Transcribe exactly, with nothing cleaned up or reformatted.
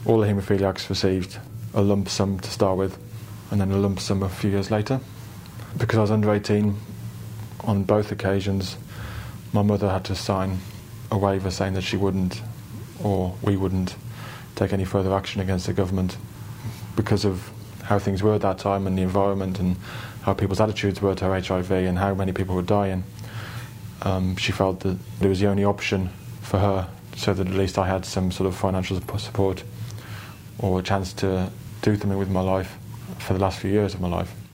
all the haemophiliacs received a lump sum to start with, and then a lump sum a few years later. Because I was under eighteen, on both occasions, my mother had to sign a waiver saying that she wouldn't, or we wouldn't, take any further action against the government because of how things were at that time and the environment and how people's attitudes were to H I V and how many people were dying. Um, she felt that it was the only option for her, so that at least I had some sort of financial support or a chance to do something with my life for the last few years of my life.